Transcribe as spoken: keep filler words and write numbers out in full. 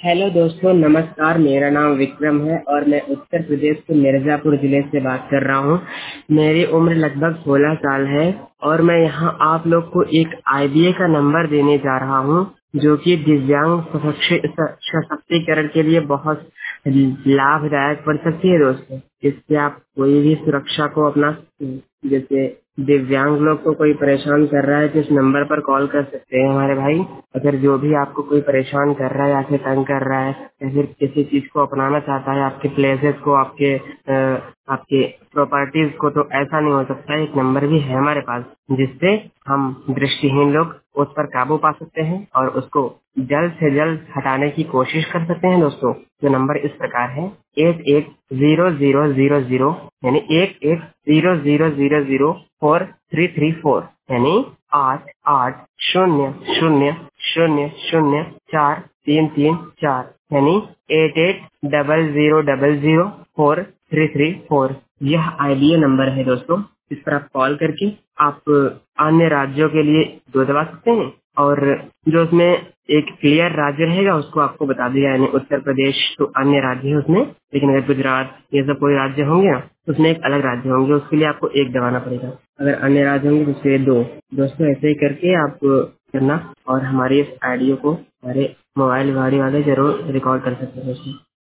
Hello दोस्तों, नमस्कार। मेरा नाम विक्रम है और मैं उत्तर प्रदेश के मिर्जापुर जिले से बात कर रहा हूँ। मेरी उम्र लगभग सोलह साल है और मैं यहाँ आप लोग को एक आईबीए का नंबर देने जा रहा हूँ, जो कि दिव्यांग सशक्ति- सशक्तिकरण के लिए बहुत लाभदायक बन सकती है दोस्तों। इससे आप कोई भी सुरक्षा को अपना, जैसे दिव्यांग लोग को कोई परेशान कर रहा है तो इस नंबर पर कॉल कर सकते हैं हमारे भाई। अगर जो भी आपको कोई परेशान कर रहा है या फिर तंग कर रहा है या फिर किसी चीज को अपनाना चाहता है, आपके प्लेसेस को, आपके अ, आपके प्रॉपर्टीज को, तो ऐसा नहीं हो सकता। एक नंबर भी है हमारे पास जिससे हम दृष्टिहीन लोग उस पर काबू पा सकते हैं और उसको जल्द से जल्द हटाने की कोशिश कर सकते हैं दोस्तों। जो नंबर इस प्रकार है: eight eight zero zero zero zero, यानी एक एक zero zero zero zero four three three four, यानी आठ आठ शून्य शून्य शून्य शून्य चार तीन तीन चार, यानी eight eight double zero double zero four three three four. यह आईबीए नंबर है दोस्तों। इस पर आप कॉल करके आप अन्य राज्यों के लिए दो दबा सकते हैं और जो उसमें एक क्लियर राज्य रहेगा उसको आपको बता दिया, यानी उत्तर प्रदेश तो अन्य राज्य है उसमें, लेकिन अगर गुजरात ये सब कोई राज्य होंगे ना तो उसमें एक अलग राज्य होंगे, उसके लिए आपको एक दबाना पड़ेगा। अगर अन्य राज्य होंगे तो उसके लिए दो। दोस्तों ऐसे ही करके आप करना और हमारी इस आइडियो को हमारे मोबाइल गाड़ी वाले जरूर रिकॉर्ड कर सकते हैं दोस्तों।